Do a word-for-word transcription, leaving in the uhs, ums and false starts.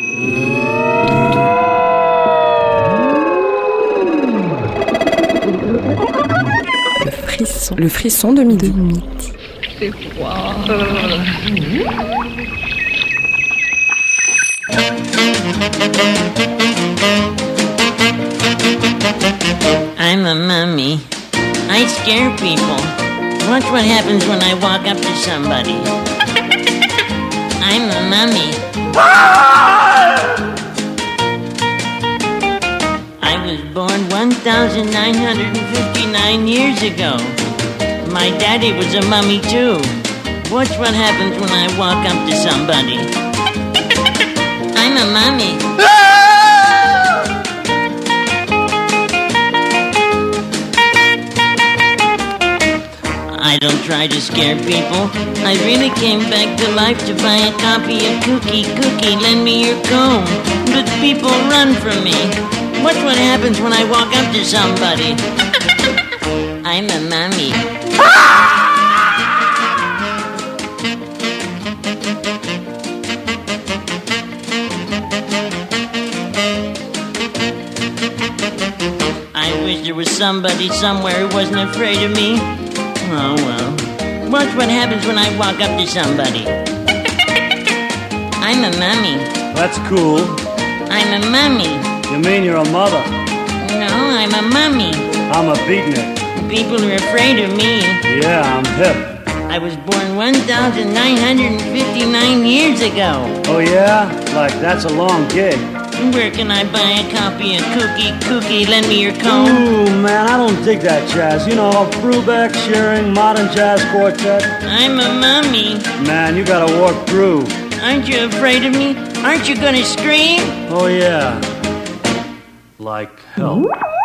Le frisson. Le frisson de midi. De midi. C'est froid. I'm a mummy. I scare people. Watch what happens when I walk up to somebody. I'm a mummy. I was born one thousand nine hundred fifty-nine years ago. My daddy was a mummy too. Watch what happens when I walk up to somebody. I'm a mummy. I don't try to scare people. I really came back to life to buy a copy of Cookie Cookie, lend me your comb. But people run from me. Watch what happens when I walk up to somebody. I'm a mummy. I wish there was somebody somewhere who wasn't afraid of me. Oh, well. Watch what happens when I walk up to somebody. I'm a mummy. That's cool. I'm a mummy. You mean you're a mother? No, I'm a mummy. I'm a beatnik. People are afraid of me. Yeah, I'm hip. I was born one thousand nine hundred fifty-nine years ago. Oh, yeah? Like, that's a long gig. Where can I buy a copy of Cookie Cookie, lend me your comb? Ooh, man, I don't dig that jazz. You know, Brubeck, Shearing, Modern Jazz Quartet. I'm a mummy. Man, you gotta walk through. Aren't you afraid of me? Aren't you gonna scream? Oh, yeah. Like hell.